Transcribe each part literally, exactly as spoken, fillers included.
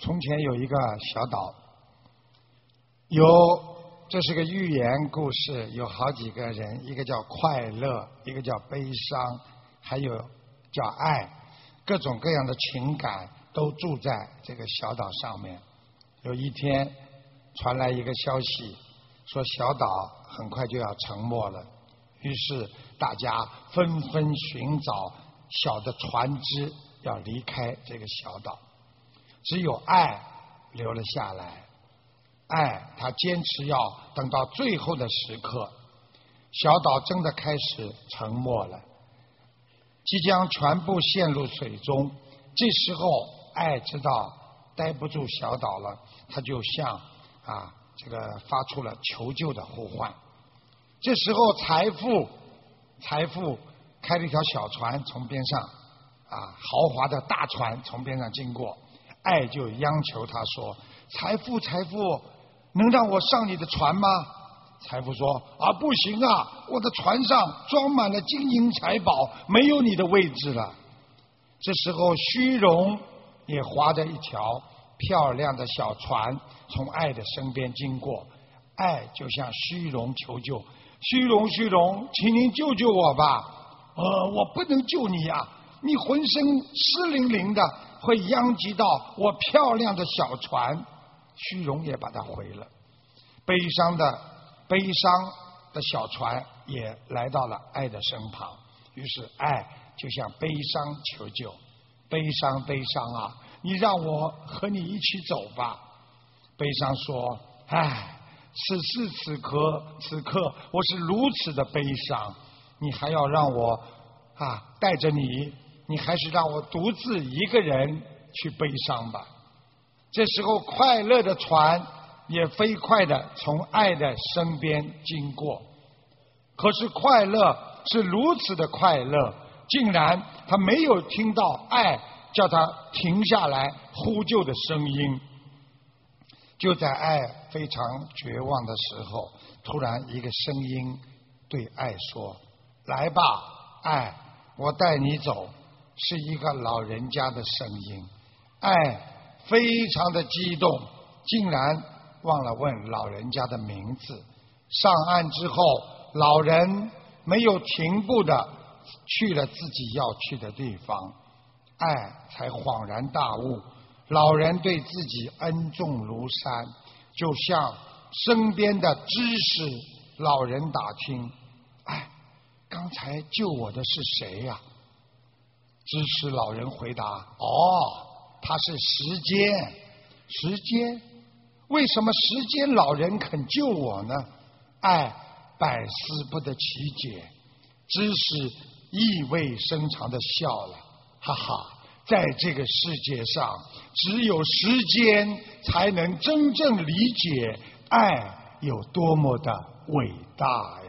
从前有一个小岛，有这是个寓言故事，有好几个人，一个叫快乐，一个叫悲伤，还有叫爱，各种各样的情感都住在这个小岛上面。有一天传来一个消息，说小岛很快就要沉没了，于是大家纷纷寻找小的船只，要离开这个小岛。只有爱留了下来，爱他坚持要等到最后的时刻，小岛真的开始沉没了，即将全部陷入水中。这时候爱知道待不住小岛了，他就向啊这个发出了求救的呼唤。这时候财富财富开了一条小船从边上啊豪华的大船从边上经过，爱就央求他说：财富财富，能让我上你的船吗？财富说：啊不行啊，我的船上装满了金银财宝，没有你的位置了。这时候虚荣也划着一条漂亮的小船从爱的身边经过，爱就向虚荣求救：虚荣虚荣，请您救救我吧。呃我不能救你啊，你浑身湿淋淋的，会殃及到我漂亮的小船。虚荣也把它毁了。悲伤的悲伤的小船也来到了爱的身旁，于是爱就向悲伤求救：悲伤悲伤啊，你让我和你一起走吧。悲伤说：唉，此时此刻此刻我是如此的悲伤，你还要让我啊带着你，你还是让我独自一个人去悲伤吧。这时候快乐的船也飞快地从爱的身边经过，可是快乐是如此的快乐，竟然他没有听到爱叫他停下来呼救的声音。就在爱非常绝望的时候，突然一个声音对爱说：来吧，爱，我带你走。是一个老人家的声音。爱非常的激动，竟然忘了问老人家的名字。上岸之后，老人没有停步的去了自己要去的地方，爱才恍然大悟，老人对自己恩重如山，就向身边的知识老人打听：哎，刚才救我的是谁呀？知识老人回答：哦，他是时间。时间？为什么时间老人肯救我呢？爱百思不得其解。知识意味深长的笑了：哈哈，在这个世界上，只有时间才能真正理解爱有多么的伟大呀！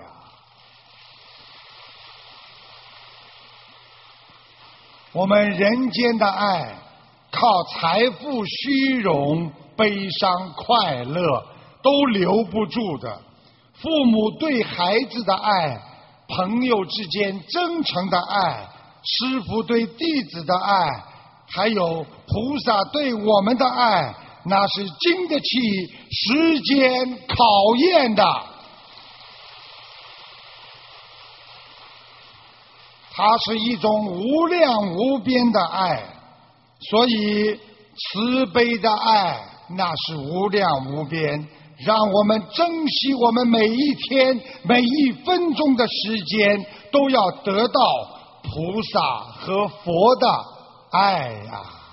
我们人间的爱靠财富、虚荣、悲伤、快乐都留不住的。父母对孩子的爱，朋友之间真诚的爱，师父对弟子的爱，还有菩萨对我们的爱，那是经得起时间考验的。它是一种无量无边的爱，所以慈悲的爱那是无量无边，让我们珍惜我们每一天每一分钟的时间，都要得到菩萨和佛的爱呀。